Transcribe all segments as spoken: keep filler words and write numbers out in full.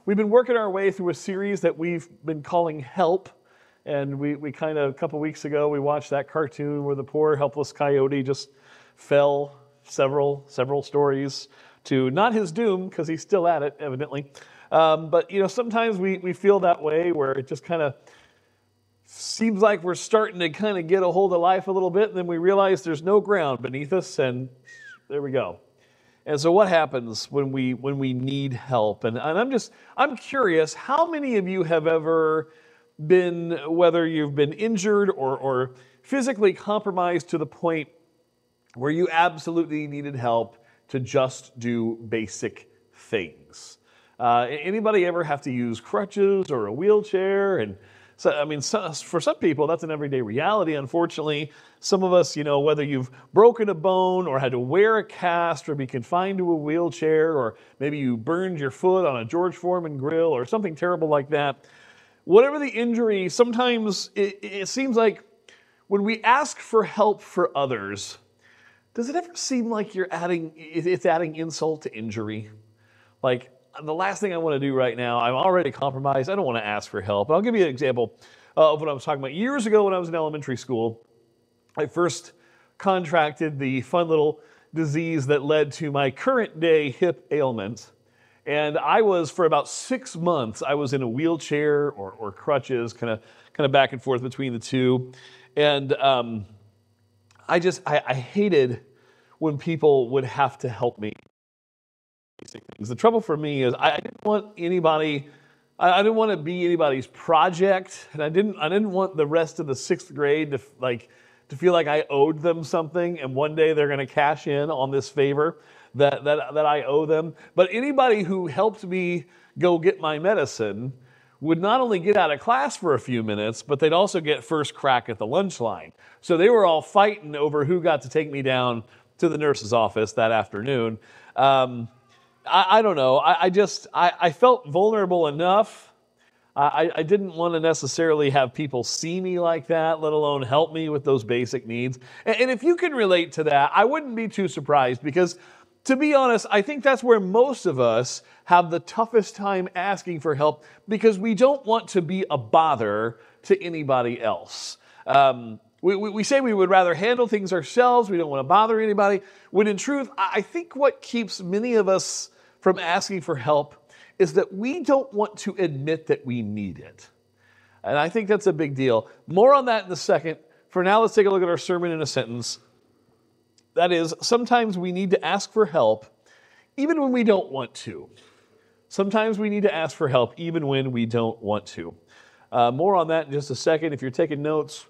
We've been working our way through a series that we've been calling Help. And we, we kind of, a couple weeks ago, we watched that cartoon where the poor helpless coyote just fell several, several stories to not his doom, because he's still at it, evidently. Um, but, you know, sometimes we, we feel that way where it just kind of seems like we're starting to kind of get a hold of life a little bit, and then we realize there's no ground beneath us, and there we go. And so what happens when we when we need help? And, and I'm just, I'm curious, how many of you have ever been, whether you've been injured or, or physically compromised to the point where you absolutely needed help to just do basic things? Uh, anybody ever have to use crutches or a wheelchair? And so, I mean, so, for some people, that's an everyday reality. Unfortunately, some of us, you know, whether you've broken a bone or had to wear a cast or be confined to a wheelchair, or maybe you burned your foot on a George Foreman grill or something terrible like that, whatever the injury, sometimes it, it seems like when we ask for help for others, does it ever seem like you're adding, it's adding insult to injury? Like, the last thing I want to do right now, I'm already compromised, I don't want to ask for help. I'll give you an example uh, of what I was talking about. Years ago when I was in elementary school, I first contracted the fun little disease that led to my current day hip ailment. And I was, for about six months, I was in a wheelchair or, or crutches, kind of kind of back and forth between the two. And um, I just, I, I hated when people would have to help me. Things. The trouble for me is I didn't want anybody, I didn't want to be anybody's project, and I didn't I didn't want the rest of the sixth grade to like to feel like I owed them something, and one day they're going to cash in on this favor that that that I owe them. But anybody who helped me go get my medicine would not only get out of class for a few minutes, but they'd also get first crack at the lunch line. So they were all fighting over who got to take me down to the nurse's office that afternoon. Um, I, I don't know. I, I just, I, I felt vulnerable enough. I, I didn't want to necessarily have people see me like that, let alone help me with those basic needs. And, and if you can relate to that, I wouldn't be too surprised, because to be honest, I think that's where most of us have the toughest time asking for help, because we don't want to be a bother to anybody else. Um, We, we, we say we would rather handle things ourselves. We don't want to bother anybody. When in truth, I think what keeps many of us from asking for help is that we don't want to admit that we need it. And I think that's a big deal. More on that in a second. For now, let's take a look at our sermon in a sentence. That is, sometimes we need to ask for help even when we don't want to. Sometimes we need to ask for help even when we don't want to. Uh, more on that in just a second. If you're taking notes,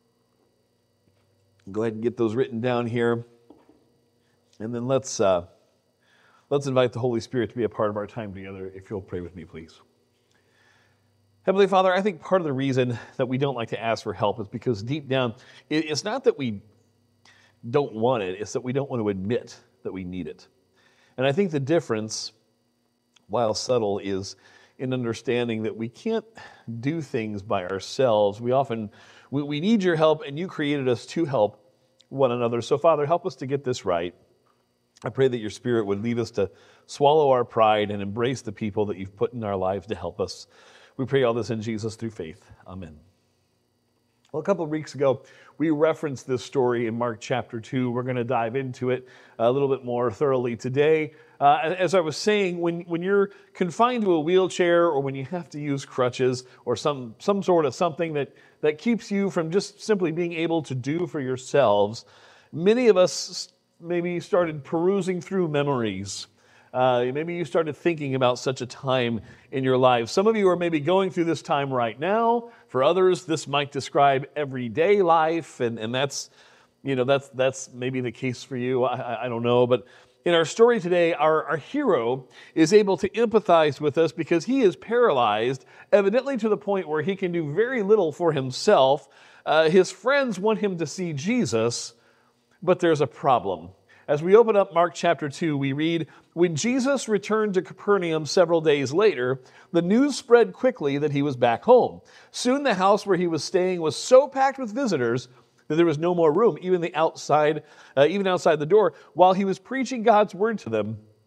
go ahead and get those written down here. And then let's uh, let's invite the Holy Spirit to be a part of our time together. If you'll pray with me, please. Heavenly Father, I think part of the reason that we don't like to ask for help is because deep down, it's not that we don't want it, it's that we don't want to admit that we need it. And I think the difference, while subtle, is in understanding that we can't do things by ourselves. We often, we, we need your help, and you created us to help one another. So Father, help us to get this right. I pray that your Spirit would lead us to swallow our pride and embrace the people that you've put in our lives to help us. We pray all this in Jesus through faith. Amen. Well, a couple of weeks ago, we referenced this story in Mark chapter two. We're going to dive into it a little bit more thoroughly today. Uh, as I was saying, when, when you're confined to a wheelchair, or when you have to use crutches, or some, some sort of something that, that keeps you from just simply being able to do for yourselves, many of us maybe started perusing through memories. Uh, maybe you started thinking about such a time in your life. Some of you are maybe going through this time right now. For others, this might describe everyday life, and, and that's, you know, that's that's maybe the case for you. I, I don't know, but in our story today, our, our hero is able to empathize with us because he is paralyzed, evidently to the point where he can do very little for himself. Uh, his friends want him to see Jesus, but there's a problem. As we open up Mark chapter two, we read, "When Jesus returned to Capernaum several days later, the news spread quickly that he was back home. Soon the house where he was staying was so packed with visitors that there was no more room, even the outside, uh, even outside the door. While he was preaching God's word to them,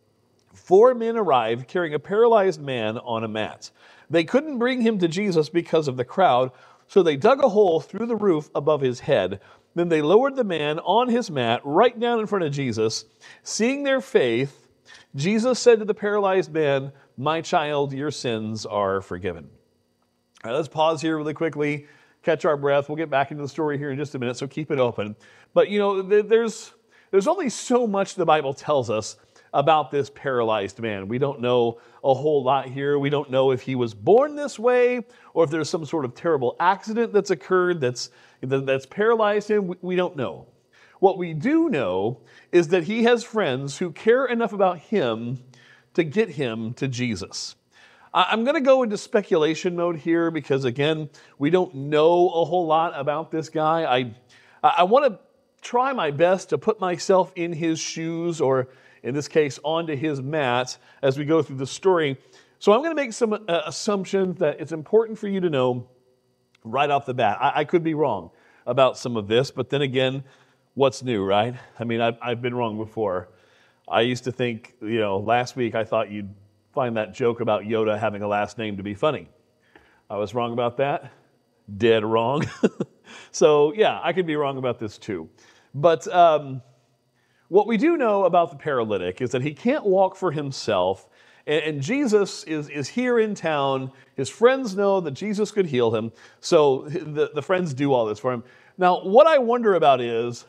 Four men arrived carrying a paralyzed man on a mat. They couldn't bring him to Jesus because of the crowd, so they dug a hole through the roof above his head. Then they lowered the man on his mat right down in front of Jesus. Seeing their faith, Jesus said to the paralyzed man, "My child, your sins are forgiven." All right, let's pause here really quickly, catch our breath. We'll get back into the story here in just a minute, so keep it open. But, you know, there's, there's only so much the Bible tells us about this paralyzed man. We don't know a whole lot here. We don't know if he was born this way or if there's some sort of terrible accident that's occurred that's, that's paralyzed him. We don't know. What we do know is that he has friends who care enough about him to get him to Jesus. I'm going to go into speculation mode here because, again, we don't know a whole lot about this guy. I, I want to try my best to put myself in his shoes, or in this case, onto his mat as we go through the story. So I'm going to make some uh, assumptions that it's important for you to know right off the bat. I, I could be wrong about some of this, but then again, what's new, right? I mean, I've, I've been wrong before. I used to think, you know, last week I thought you'd find that joke about Yoda having a last name to be funny. I was wrong about that. Dead wrong. So, yeah, I could be wrong about this too. But um, what we do know about the paralytic is that he can't walk for himself, and, and Jesus is, is here in town. His friends know that Jesus could heal him, so the, the friends do all this for him. Now, what I wonder about is,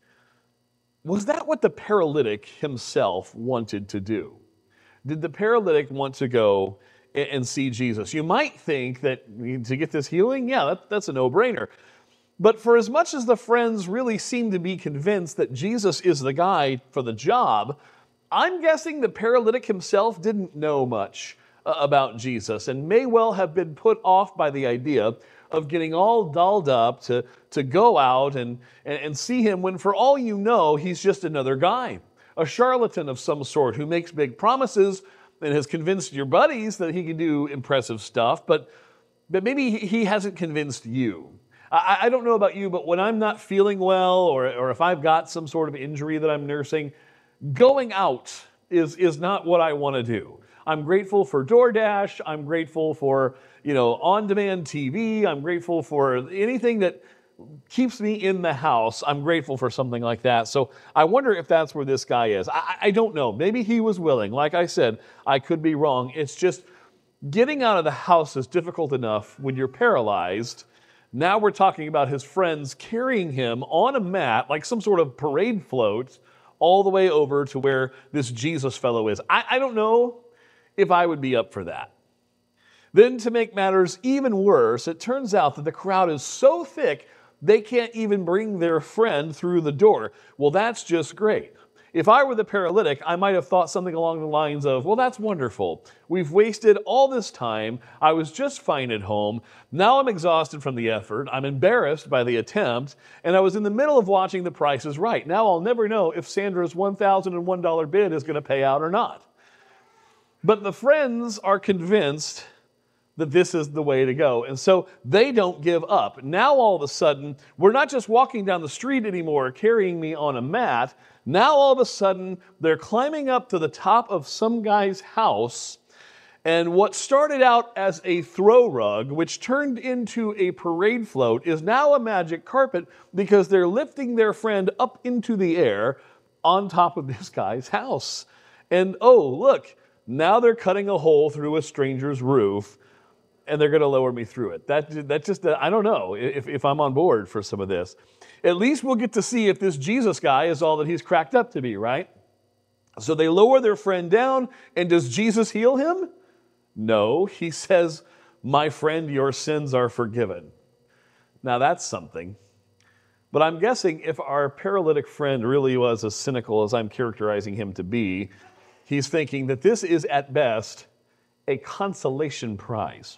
was that what the paralytic himself wanted to do? Did the paralytic want to go and see Jesus? You might think that to get this healing, yeah, that, that's a no-brainer. But for as much as the friends really seem to be convinced that Jesus is the guy for the job, I'm guessing the paralytic himself didn't know much uh, about Jesus and may well have been put off by the idea of getting all dolled up to, to go out and, and, and see him when, for all you know, he's just another guy, a charlatan of some sort who makes big promises and has convinced your buddies that he can do impressive stuff, but, but maybe he hasn't convinced you. I, I don't know about you, but when I'm not feeling well, or, or if I've got some sort of injury that I'm nursing, going out is, is not what I want to do. I'm grateful for DoorDash. I'm grateful for, you know, on-demand T V. I'm grateful for anything that keeps me in the house. I'm grateful for something like that. So I wonder if that's where this guy is. I, I don't know. Maybe he was willing. Like I said, I could be wrong. It's just getting out of the house is difficult enough when you're paralyzed. Now we're talking about his friends carrying him on a mat, like some sort of parade float, all the way over to where this Jesus fellow is. I, I don't know if I would be up for that. Then, to make matters even worse, it turns out that the crowd is so thick they can't even bring their friend through the door. Well, that's just great. If I were the paralytic, I might have thought something along the lines of, well, that's wonderful. We've wasted all this time. I was just fine at home. Now I'm exhausted from the effort. I'm embarrassed by the attempt. And I was in the middle of watching The Price is Right. Now I'll never know if Sandra's one thousand one dollars bid is going to pay out or not. But the friends are convinced that this is the way to go. And so they don't give up. Now all of a sudden, we're not just walking down the street anymore, carrying me on a mat. Now all of a sudden, they're climbing up to the top of some guy's house. And what started out as a throw rug, which turned into a parade float, is now a magic carpet because they're lifting their friend up into the air on top of this guy's house. And oh, look, now they're cutting a hole through a stranger's roof, and they're going to lower me through it. That, that just, I don't know if, if I'm on board for some of this. At least we'll get to see if this Jesus guy is all that he's cracked up to be, right? So they lower their friend down, and does Jesus heal him? No, he says, "My friend, your sins are forgiven." Now that's something. But I'm guessing if our paralytic friend really was as cynical as I'm characterizing him to be, he's thinking that this is at best a consolation prize.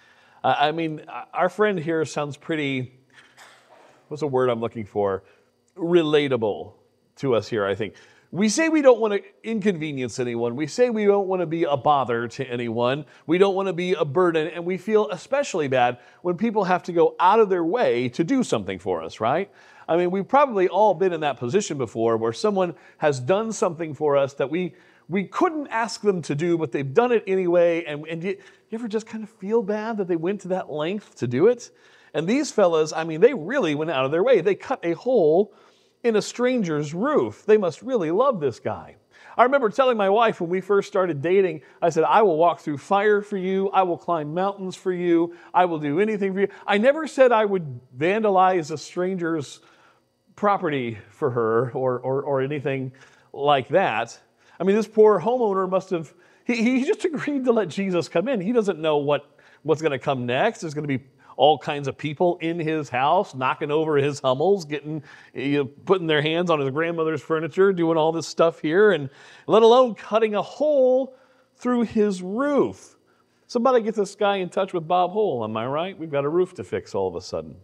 I mean, our friend here sounds pretty, what's the word I'm looking for? Relatable to us here, I think. We say we don't want to inconvenience anyone. We say we don't want to be a bother to anyone. We don't want to be a burden, and we feel especially bad when people have to go out of their way to do something for us, right? I mean, we've probably all been in that position before where someone has done something for us that we we couldn't ask them to do, but they've done it anyway. And, and you, you ever just kind of feel bad that they went to that length to do it? And these fellas, I mean, they really went out of their way. They cut a hole in a stranger's roof. They must really love this guy. I remember telling my wife when we first started dating, I said, I will walk through fire for you. I will climb mountains for you. I will do anything for you. I never said I would vandalize a stranger's property for her or, or, or anything like that. I mean, this poor homeowner must have, he, he just agreed to let Jesus come in. He doesn't know what, what's going to come next. There's going to be all kinds of people in his house, knocking over his Hummels, getting, you know, putting their hands on his grandmother's furniture, doing all this stuff here, and let alone cutting a hole through his roof. Somebody get this guy in touch with Bob Hole, am I right? We've got a roof to fix all of a sudden.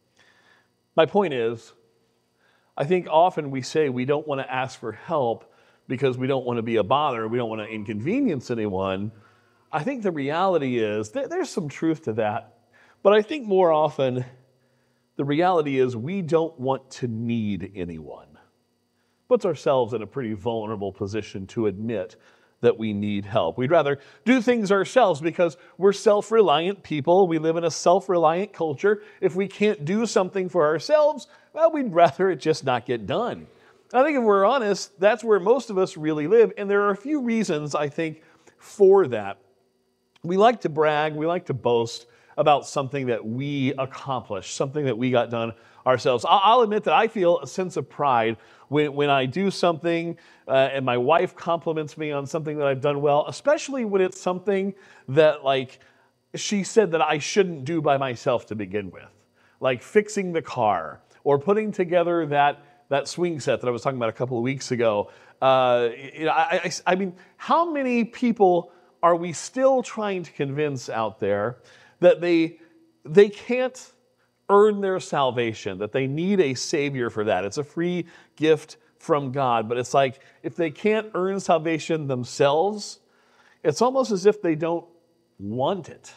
My point is, I think often we say we don't want to ask for help because we don't want to be a bother, we don't want to inconvenience anyone. I think the reality is, there, there's some truth to that. But I think more often, the reality is we don't want to need anyone. Puts ourselves in a pretty vulnerable position to admit that we need help. We'd rather do things ourselves because we're self-reliant people. We live in a self-reliant culture. If we can't do something for ourselves, well, we'd rather it just not get done. I think if we're honest, that's where most of us really live. And there are a few reasons, I think, for that. We like to brag. We like to boast about something that we accomplished, something that we got done ourselves. I'll admit that I feel a sense of pride when, when I do something uh, and my wife compliments me on something that I've done well, especially when it's something that, like, she said that I shouldn't do by myself to begin with, like fixing the car or putting together that, that swing set that I was talking about a couple of weeks ago. Uh, you know, I, I, I mean, how many people are we still trying to convince out there that they, they can't earn their salvation, that they need a Savior for that? It's a free gift from God, but it's like if they can't earn salvation themselves, it's almost as if they don't want it.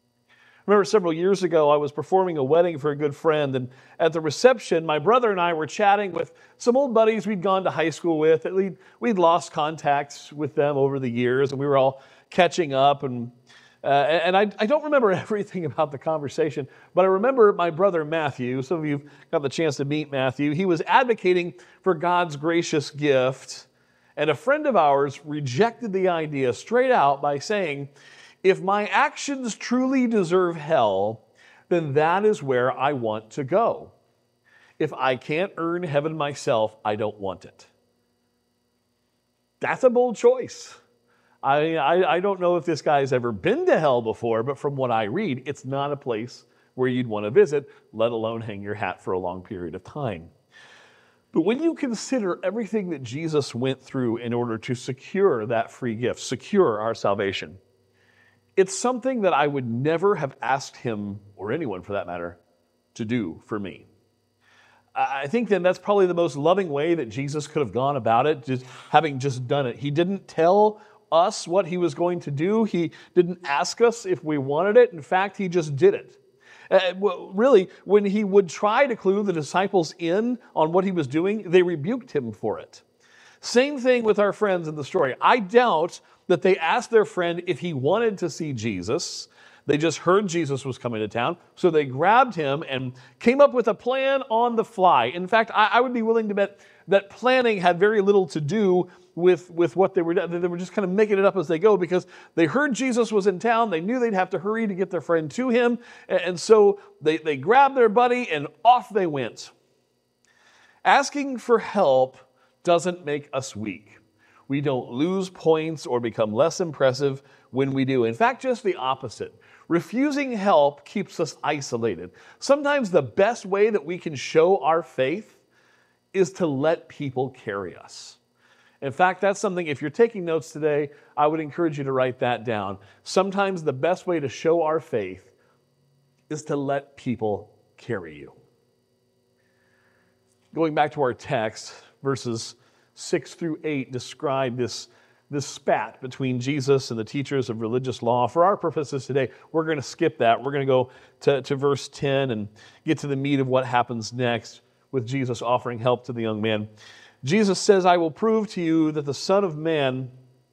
I remember several years ago, I was performing a wedding for a good friend, and at the reception, my brother and I were chatting with some old buddies we'd gone to high school with. We'd, we'd lost contacts with them over the years, and we were all catching up, and Uh, and I, I don't remember everything about the conversation, but I remember my brother Matthew. Some of you got the chance to meet Matthew. He was advocating for God's gracious gift, and a friend of ours rejected the idea straight out by saying, if my actions truly deserve hell, then that is where I want to go. If I can't earn heaven myself, I don't want it. That's a bold choice. I, I, I don't know if this guy's ever been to hell before, but from what I read, it's not a place where you'd want to visit, let alone hang your hat for a long period of time. But when you consider everything that Jesus went through in order to secure that free gift, secure our salvation, it's something that I would never have asked him, or anyone for that matter, to do for me. I think then that's probably the most loving way that Jesus could have gone about it, just having just done it. He didn't tell us what he was going to do. He didn't ask us if we wanted it. In fact, he just did it. Uh, well, really, when he would try to clue the disciples in on what he was doing, they rebuked him for it. Same thing with our friends in the story. I doubt that they asked their friend if he wanted to see Jesus. They just heard Jesus was coming to town, so they grabbed him and came up with a plan on the fly. In fact, I, I would be willing to bet that planning had very little to do with, with what they were doing. They were just kind of making it up as they go because they heard Jesus was in town. They knew they'd have to hurry to get their friend to him. And, and so they, they grabbed their buddy and off they went. Asking for help doesn't make us weak. We don't lose points or become less impressive when we do. In fact, just the opposite. Refusing help keeps us isolated. Sometimes the best way that we can show our faith is to let people carry us. In fact, that's something, if you're taking notes today, I would encourage you to write that down. Sometimes the best way to show our faith is to let people carry you. Going back to our text, verses six through eight describe this, this spat between Jesus and the teachers of religious law. For our purposes today, we're going to skip that. We're going to go to, to verse ten and get to the meat of what happens next with Jesus offering help to the young man. Jesus says, I will prove to you that the Son of Man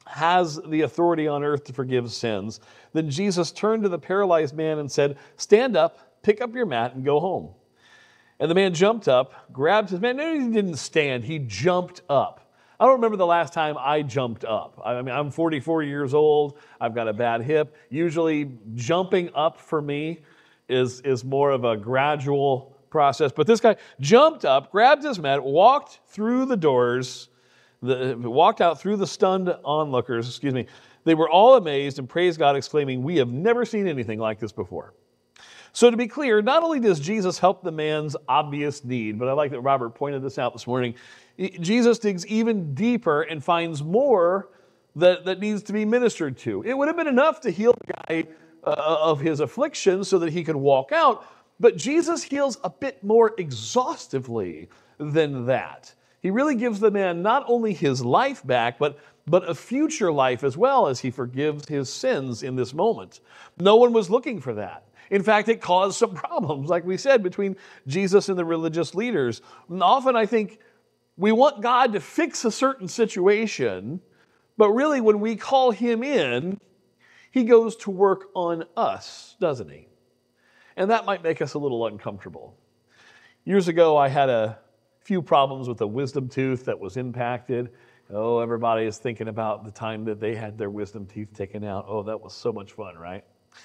has the authority on earth to forgive sins, then Jesus turned to the paralyzed man and said, "Stand up, pick up your mat, and go home." And the man jumped up, grabbed his man. No, he didn't stand. He jumped up. I don't remember the last time I jumped up. I mean, I'm forty-four years old. I've got a bad hip. Usually jumping up for me is, is more of a gradual process. But this guy jumped up, grabbed his mat, walked through the doors, the, walked out through the stunned onlookers, excuse me. They were all amazed and praised God, exclaiming, "We have never seen anything like this before." So to be clear, not only does Jesus help the man's obvious need, but I like that Robert pointed this out this morning, Jesus digs even deeper and finds more that, that needs to be ministered to. It would have been enough to heal the guy uh, of his affliction so that he could walk out, but Jesus heals a bit more exhaustively than that. He really gives the man not only his life back, but, but a future life as well, as he forgives his sins in this moment. No one was looking for that. In fact, it caused some problems, like we said, between Jesus and the religious leaders. And often I think we want God to fix a certain situation, but really when we call him in, he goes to work on us, doesn't he? And that might make us a little uncomfortable. Years ago, I had a few problems with a wisdom tooth that was impacted. Oh, everybody is thinking about the time that they had their wisdom teeth taken out. Oh, that was so much fun, right?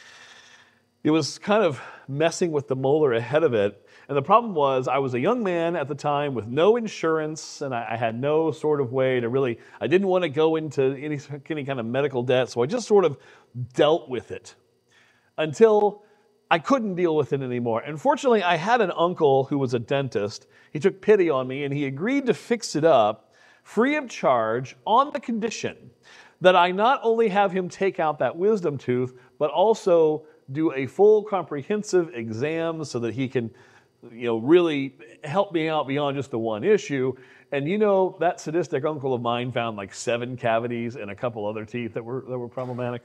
It was kind of messing with the molar ahead of it. And the problem was I was a young man at the time with no insurance, and I, I had no sort of way to really, I didn't want to go into any, any kind of medical debt, so I just sort of dealt with it until I couldn't deal with it anymore. And fortunately, I had an uncle who was a dentist. He took pity on me, and he agreed to fix it up free of charge on the condition that I not only have him take out that wisdom tooth, but also do a full comprehensive exam so that he can, you know, really help me out beyond just the one issue. And you know, that sadistic uncle of mine found like seven cavities and a couple other teeth that were that were problematic.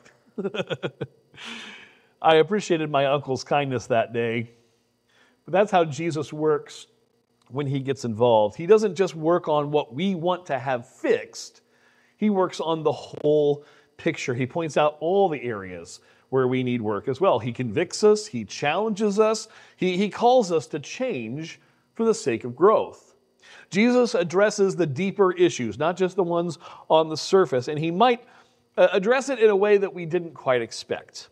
I appreciated my uncle's kindness that day. But that's how Jesus works when he gets involved. He doesn't just work on what we want to have fixed. He works on the whole picture. He points out all the areas where we need work as well. He convicts us, he challenges us, he, he calls us to change for the sake of growth. Jesus addresses the deeper issues, not just the ones on the surface, and he might uh, address it in a way that we didn't quite expect.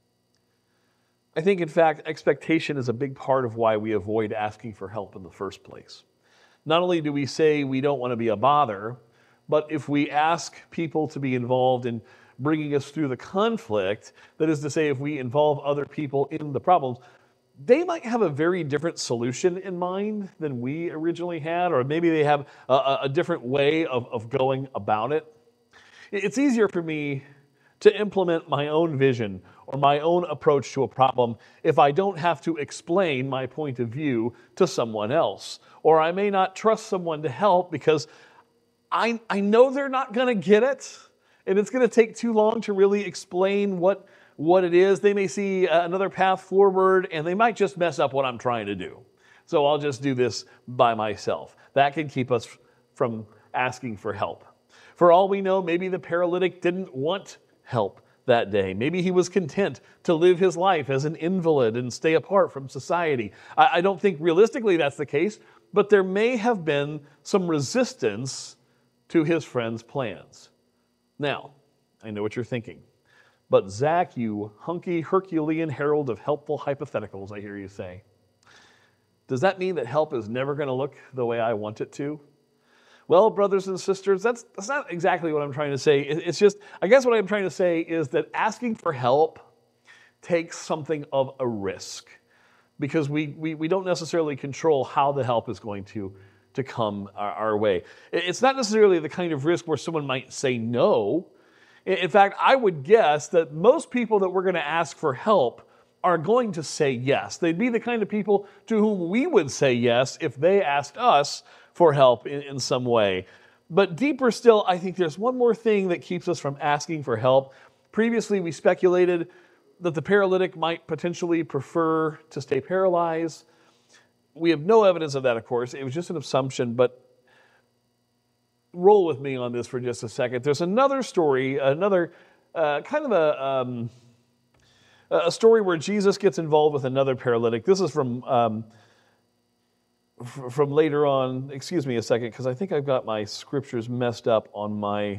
I think, in fact, expectation is a big part of why we avoid asking for help in the first place. Not only do we say we don't want to be a bother, but if we ask people to be involved in bringing us through the conflict, that is to say, if we involve other people in the problems, they might have a very different solution in mind than we originally had, or maybe they have a, a different way of, of going about it. It's easier for me to implement my own vision or my own approach to a problem if I don't have to explain my point of view to someone else. Or I may not trust someone to help because I, I know they're not going to get it. And it's going to take too long to really explain what, what it is. They may see another path forward, and they might just mess up what I'm trying to do. So I'll just do this by myself. That can keep us from asking for help. For all we know, maybe the paralytic didn't want help that day. Maybe he was content to live his life as an invalid and stay apart from society. I, I don't think realistically that's the case, but there may have been some resistance to his friend's plans. Now, I know what you're thinking, but Zach, you hunky Herculean herald of helpful hypotheticals, I hear you say, does that mean that help is never going to look the way I want it to? Well, brothers and sisters, that's, that's not exactly what I'm trying to say. It, it's just, I guess what I'm trying to say is that asking for help takes something of a risk because we, we, we don't necessarily control how the help is going to to come our, our way. It's not necessarily the kind of risk where someone might say no. In fact, I would guess that most people that we're going to ask for help are going to say yes. They'd be the kind of people to whom we would say yes if they asked us for help in, in some way. But deeper still, I think there's one more thing that keeps us from asking for help. Previously, we speculated that the paralytic might potentially prefer to stay paralyzed. We have no evidence of that, of course. It was just an assumption, but roll with me on this for just a second. There's another story, another uh, kind of a, um, a story where Jesus gets involved with another paralytic. This is from um, f- from later on. Excuse me a second, because I think I've got my scriptures messed up on my...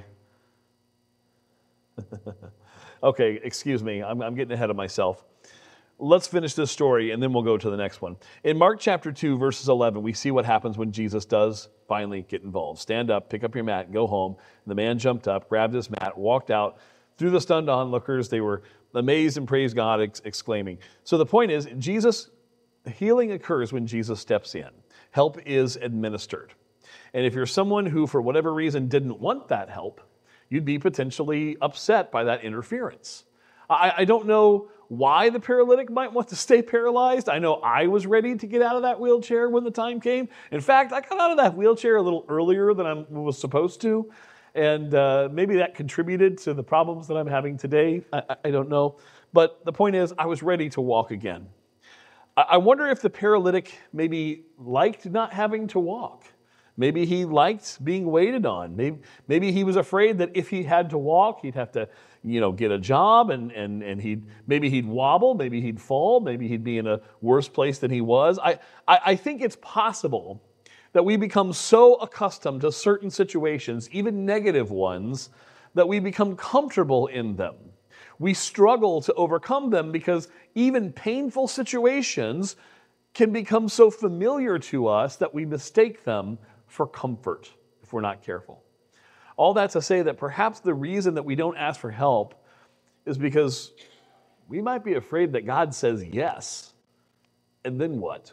Okay, excuse me. I'm, I'm getting ahead of myself. Let's finish this story, and then we'll go to the next one. In Mark chapter two, verses eleven, we see what happens when Jesus does finally get involved. Stand up, pick up your mat, and go home. And the man jumped up, grabbed his mat, walked out. Through the stunned onlookers, they were amazed and praised God, ex- exclaiming. So the point is, Jesus, healing occurs when Jesus steps in. Help is administered. And if you're someone who, for whatever reason, didn't want that help, you'd be potentially upset by that interference. I, I don't know why the paralytic might want to stay paralyzed. I know I was ready to get out of that wheelchair when the time came. In fact, I got out of that wheelchair a little earlier than I was supposed to, and uh, maybe that contributed to the problems that I'm having today. I, I don't know. But the point is, I was ready to walk again. I, I wonder if the paralytic maybe liked not having to walk. Maybe he liked being waited on. Maybe, maybe he was afraid that if he had to walk, he'd have to, you know, get a job, and and and he'd maybe he'd wobble, maybe he'd fall, maybe he'd be in a worse place than he was. I, I, I think it's possible that we become so accustomed to certain situations, even negative ones, that we become comfortable in them. We struggle to overcome them because even painful situations can become so familiar to us that we mistake them for comfort if we're not careful. All that to say that perhaps the reason that we don't ask for help is because we might be afraid that God says yes, and then what?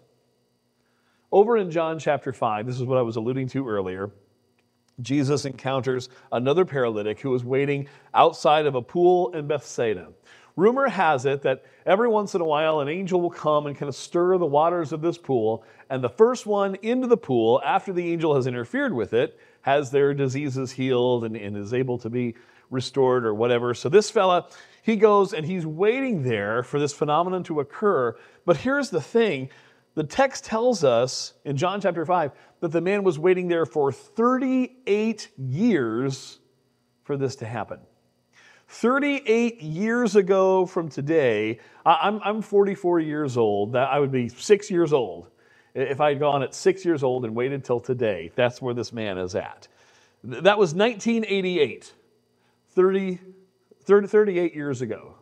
Over in John chapter five, this is what I was alluding to earlier, Jesus encounters another paralytic who is waiting outside of a pool in Bethsaida. Rumor has it that every once in a while an angel will come and kind of stir the waters of this pool, and the first one into the pool, after the angel has interfered with it, has their diseases healed and, and is able to be restored or whatever. So this fella, he goes and he's waiting there for this phenomenon to occur. But here's the thing. The text tells us in John chapter five that the man was waiting there for thirty-eight years for this to happen. thirty-eight years ago from today, I'm, I'm forty-four years old. That I would be six years old if I had gone at six years old and waited till today. That's where this man is at. That was nineteen eighty-eight, thirty, thirty, thirty-eight years ago.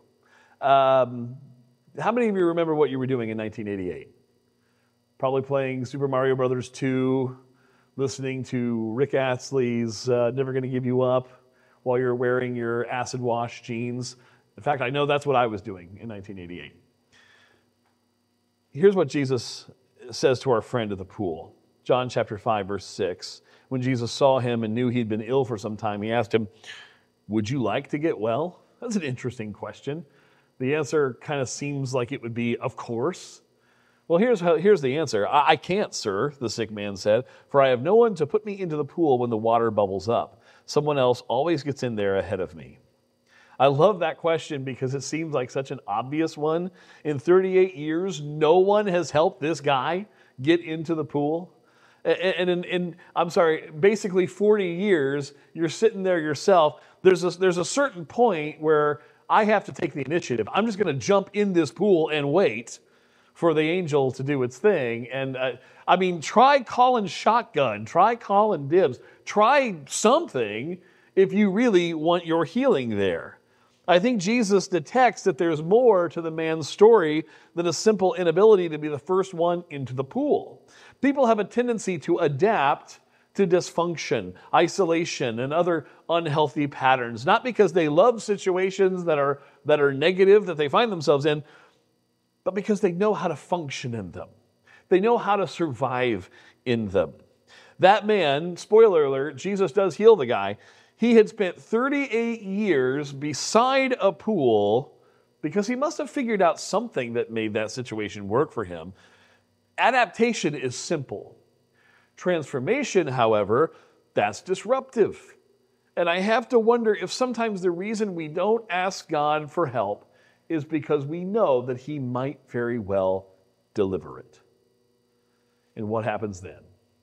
Um, how many of you remember what you were doing in nineteen eighty-eight? Probably playing Super Mario Brothers two, listening to Rick Astley's uh, Never Gonna Give You Up, while you're wearing your acid wash jeans. In fact, I know that's what I was doing in nineteen eighty-eight. Here's what Jesus says to our friend at the pool. John chapter five, verse six. When Jesus saw him and knew he'd been ill for some time, he asked him, "Would you like to get well?" That's an interesting question. The answer kind of seems like it would be, of course. Well, here's how, here's the answer. I, I can't, sir, the sick man said, for I have no one to put me into the pool when the water bubbles up. Someone else always gets in there ahead of me. I love that question because it seems like such an obvious one. In thirty-eight years, no one has helped this guy get into the pool. And in, in I'm sorry, basically forty years, you're sitting there yourself. There's a, there's a certain point where I have to take the initiative. I'm just going to jump in this pool and wait for the angel to do its thing. And uh, I mean, try calling shotgun, try calling dibs, try something if you really want your healing there. I think Jesus detects that there's more to the man's story than a simple inability to be the first one into the pool. People have a tendency to adapt to dysfunction, isolation, and other unhealthy patterns, not because they love situations that are, that are negative that they find themselves in, but because they know how to function in them. They know how to survive in them. That man, spoiler alert, Jesus does heal the guy. He had spent thirty-eight years beside a pool because he must have figured out something that made that situation work for him. Adaptation is simple. Transformation, however, that's disruptive. And I have to wonder if sometimes the reason we don't ask God for help is because we know that He might very well deliver it. And what happens then?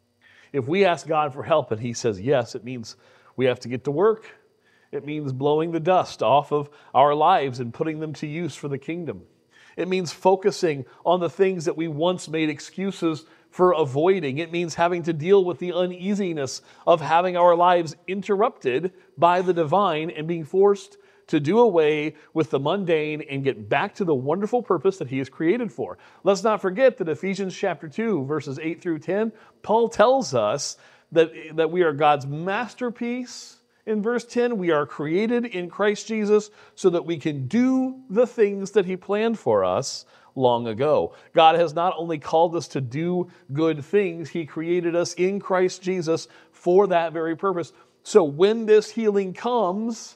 If we ask God for help and he says yes, it means we have to get to work. It means blowing the dust off of our lives and putting them to use for the kingdom. It means focusing on the things that we once made excuses for avoiding. It means having to deal with the uneasiness of having our lives interrupted by the divine and being forced to do away with the mundane and get back to the wonderful purpose that he has created for. Let's not forget that Ephesians chapter two, verses eight through ten, Paul tells us that, that we are God's masterpiece. In verse ten, we are created in Christ Jesus so that we can do the things that he planned for us long ago. God has not only called us to do good things, he created us in Christ Jesus for that very purpose. So when this healing comes,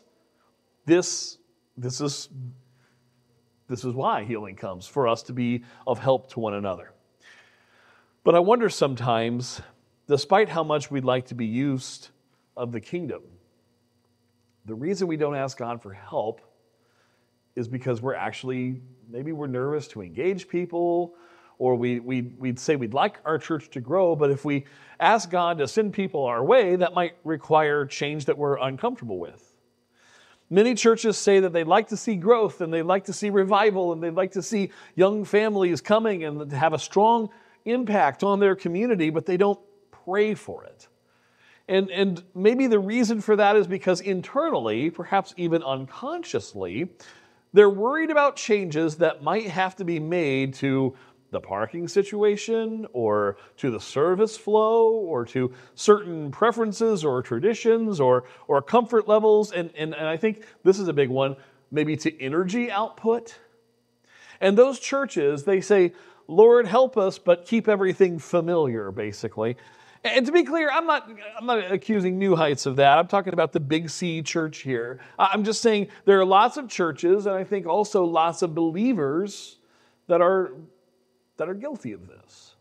this, this is, this is why healing comes, for us to be of help to one another. But I wonder sometimes, despite how much we'd like to be used of the kingdom, the reason we don't ask God for help is because we're actually, maybe we're nervous to engage people, or we, we, we'd say we'd like our church to grow, but if we ask God to send people our way, that might require change that we're uncomfortable with. Many churches say that they'd like to see growth, and they'd like to see revival, and they'd like to see young families coming and have a strong impact on their community, but they don't pray for it. And, and maybe the reason for that is because internally, perhaps even unconsciously, they're worried about changes that might have to be made to the parking situation, or to the service flow, or to certain preferences or traditions or, or comfort levels. And, and, and I think this is a big one, maybe to energy output. And those churches, they say, Lord, help us, but keep everything familiar, basically. And to be clear, I'm not, I'm not accusing New Heights of that. I'm talking about the Big C church here. I'm just saying there are lots of churches, and I think also lots of believers that are, that are guilty of this.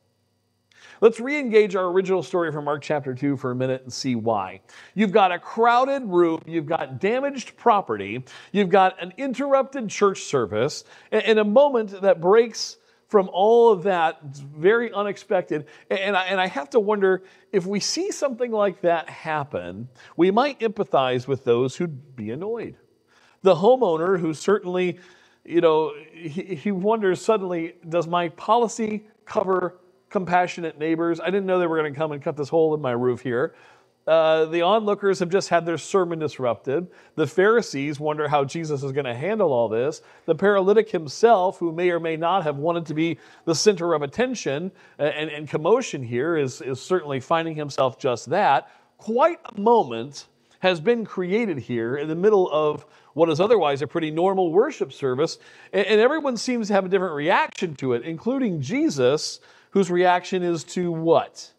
Let's re-engage our original story from Mark chapter two for a minute and see why. You've got a crowded room, you've got damaged property, you've got an interrupted church service, and a moment that breaks from all of that, it's very unexpected. And I, and I have to wonder, if we see something like that happen, we might empathize with those who'd be annoyed. The homeowner who certainly, you know, he, he wonders suddenly, does my policy cover compassionate neighbors? I didn't know they were going to come and cut this hole in my roof here. Uh, the onlookers have just had their sermon disrupted. The Pharisees wonder how Jesus is going to handle all this. The paralytic himself, who may or may not have wanted to be the center of attention and, and commotion here, is, is certainly finding himself just that. Quite a moment has been created here in the middle of what is otherwise a pretty normal worship service, and, and everyone seems to have a different reaction to it, including Jesus, whose reaction is to what?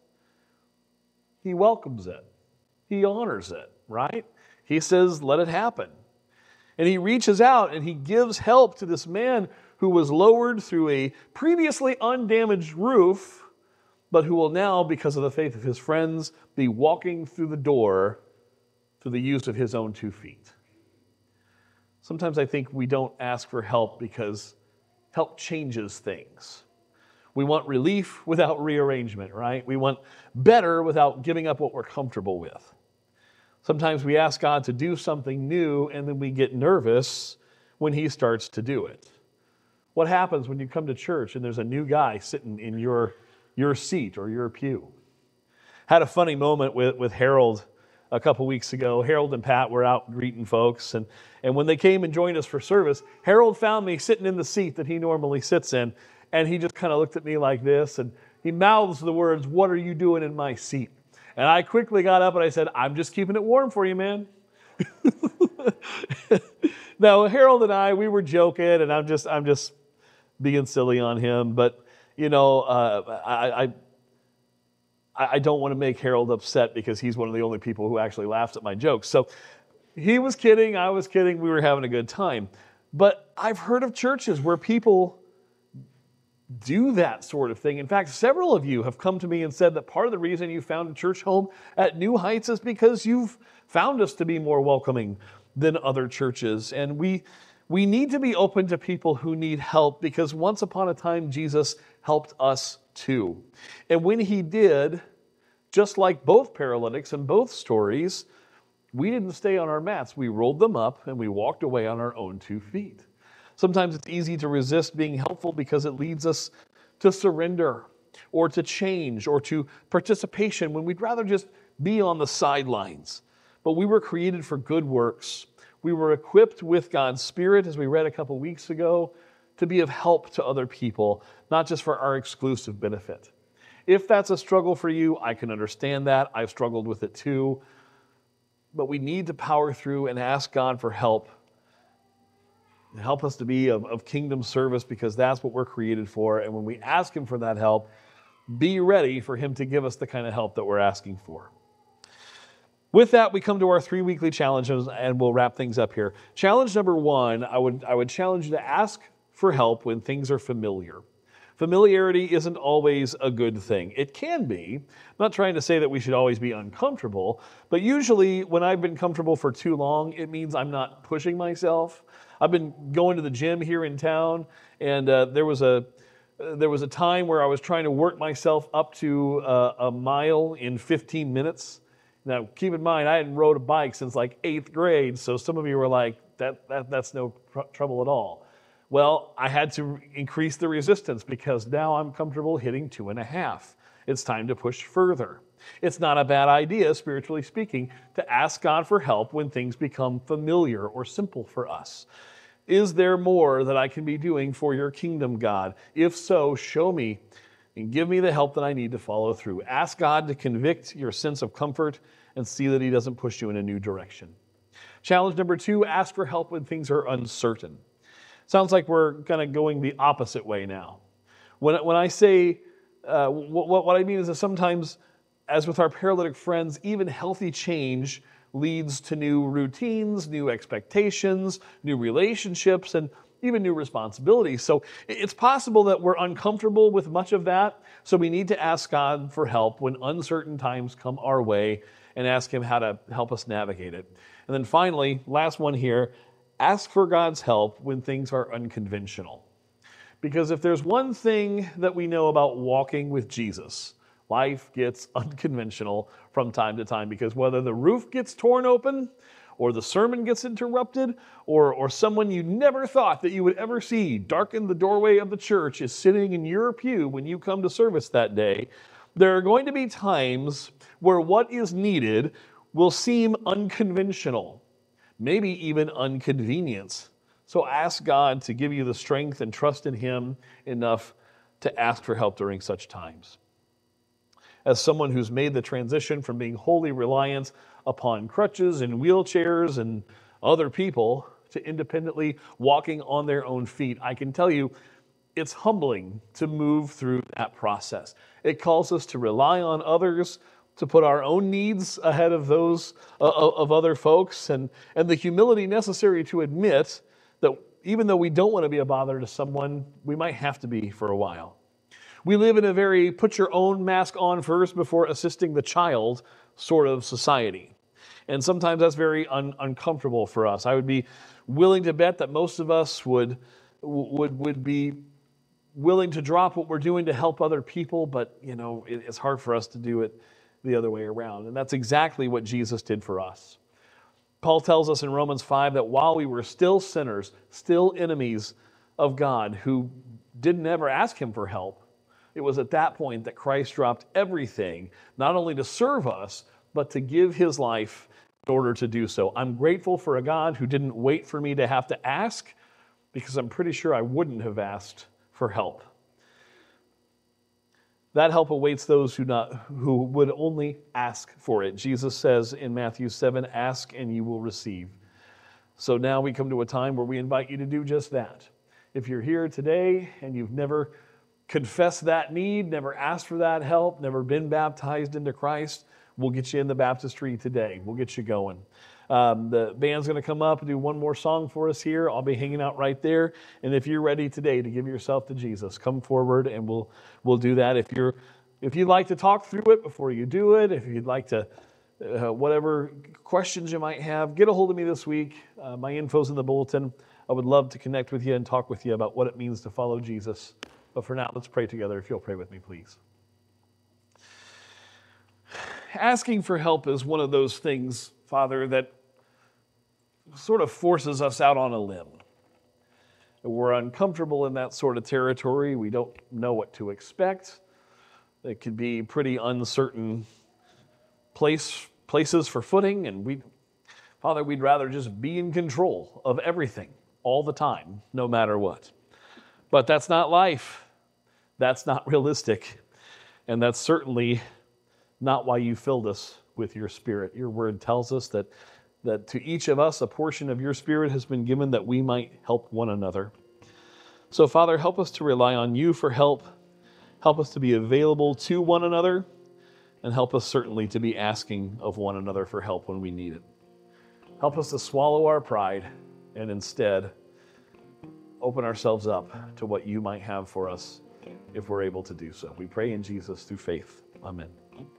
He welcomes it. He honors it, right? He says, let it happen. And he reaches out and he gives help to this man who was lowered through a previously undamaged roof, but who will now, because of the faith of his friends, be walking through the door through the use of his own two feet. Sometimes I think we don't ask for help because help changes things. We want relief without rearrangement, right? We want better without giving up what we're comfortable with. Sometimes we ask God to do something new and then we get nervous when he starts to do it. What happens when you come to church and there's a new guy sitting in your, your seat or your pew? Had a funny moment with, with Harold a couple weeks ago. Harold and Pat were out greeting folks, and, and when they came and joined us for service, Harold found me sitting in the seat that he normally sits in, and he just kind of looked at me like this, and he mouths the words, "What are you doing in my seat?" And I quickly got up and I said, "I'm just keeping it warm for you, man." Now, Harold and I, we were joking, and I'm just I'm just being silly on him. But, you know, uh, I, I I don't want to make Harold upset because he's one of the only people who actually laughs at my jokes. So he was kidding, I was kidding, we were having a good time. But I've heard of churches where people do that sort of thing. In fact, several of you have come to me and said that part of the reason you found a church home at New Heights is because you've found us to be more welcoming than other churches. And we we need to be open to people who need help, because once upon a time, Jesus helped us too. And when he did, Just like both paralytics in both stories, we didn't stay on our mats. We rolled them up and we walked away on our own two feet. Sometimes it's easy to resist being helpful because it leads us to surrender or to change or to participation when we'd rather just be on the sidelines. But we were created for good works. We were equipped with God's Spirit, as we read a couple weeks ago, to be of help to other people, not just for our exclusive benefit. If that's a struggle for you, I can understand that. I've struggled with it too. But we need to power through and ask God for help. Help us to be of, of kingdom service, because that's what we're created for. And when we ask Him for that help, be ready for Him to give us the kind of help that we're asking for. With that, we come to our three weekly challenges, and we'll wrap things up here. Challenge number one, I would, I would challenge you to ask for help when things are familiar. Familiarity isn't always a good thing. It can be. I'm not trying to say that we should always be uncomfortable, but usually when I've been comfortable for too long, it means I'm not pushing myself. I've been going to the gym here in town, and uh, there was a uh, there was a time where I was trying to work myself up to uh, a mile in fifteen minutes. Now, keep in mind, I hadn't rode a bike since like eighth grade, so some of you were like, that, that that's no pr- trouble at all. Well, I had to increase the resistance because now I'm comfortable hitting two and a half. It's time to push further. It's not a bad idea, spiritually speaking, to ask God for help when things become familiar or simple for us. Is there more that I can be doing for your kingdom, God? If so, show me and give me the help that I need to follow through. Ask God to convict your sense of comfort and see that He doesn't push you in a new direction. Challenge number two, ask for help when things are uncertain. Sounds like we're kind of going the opposite way now. When, when I say, uh, what, what I mean is that sometimes, as with our paralytic friends, even healthy change leads to new routines, new expectations, new relationships, and even new responsibilities. So it's possible that we're uncomfortable with much of that, so we need to ask God for help when uncertain times come our way and ask Him how to help us navigate it. And then finally, last one here, ask for God's help when things are unconventional. Because if there's one thing that we know about walking with Jesus, life gets unconventional from time to time, because whether the roof gets torn open or the sermon gets interrupted, or, or someone you never thought that you would ever see darken the doorway of the church is sitting in your pew when you come to service that day, there are going to be times where what is needed will seem unconventional, maybe even inconvenience. So ask God to give you the strength and trust in Him enough to ask for help during such times. As someone who's made the transition from being wholly reliant upon crutches and wheelchairs and other people to independently walking on their own feet, I can tell you it's humbling to move through that process. It calls us to rely on others, to put our own needs ahead of those uh, of other folks, and, and the humility necessary to admit that even though we don't want to be a bother to someone, we might have to be for a while. We live in a very put your own mask on first before assisting the child sort of society. And sometimes that's very un- uncomfortable for us. I would be willing to bet that most of us would, would, would be willing to drop what we're doing to help other people, but you know, it, it's hard for us to do it the other way around. And that's exactly what Jesus did for us. Paul tells us in Romans five that while we were still sinners, still enemies of God, who didn't ever ask Him for help, it was at that point that Christ dropped everything, not only to serve us, but to give His life in order to do so. I'm grateful for a God who didn't wait for me to have to ask, because I'm pretty sure I wouldn't have asked for help. That help awaits those who not who would only ask for it. Jesus says in Matthew seven, ask and you will receive. So now we come to a time where we invite you to do just that. If you're here today and you've never confessed that need, never asked for that help, never been baptized into Christ, we'll get you in the baptistry today. We'll get you going. Um, the band's going to come up and do one more song for us here. I'll be hanging out right there. And if you're ready today to give yourself to Jesus, come forward and we'll we'll do that. If you're if you'd like to talk through it before you do it, if you'd like to uh, whatever questions you might have, get a hold of me this week. Uh, my info's in the bulletin. I would love to connect with you and talk with you about what it means to follow Jesus. But for now, let's pray together. If you'll pray with me, please. asking for help is one of those things, Father, that sort of forces us out on a limb. We're uncomfortable in that sort of territory. We don't know what to expect. It could be pretty uncertain place, places for footing, and we, Father, we'd rather just be in control of everything all the time, no matter what. But that's not life. That's not realistic. And that's certainly not why you filled us with your Spirit. Your word tells us that, that to each of us, a portion of your Spirit has been given that we might help one another. So, Father, help us to rely on you for help. Help us to be available to one another, and help us certainly to be asking of one another for help when we need it. Help us to swallow our pride and instead open ourselves up to what you might have for us if we're able to do so. We pray in Jesus through faith. Amen.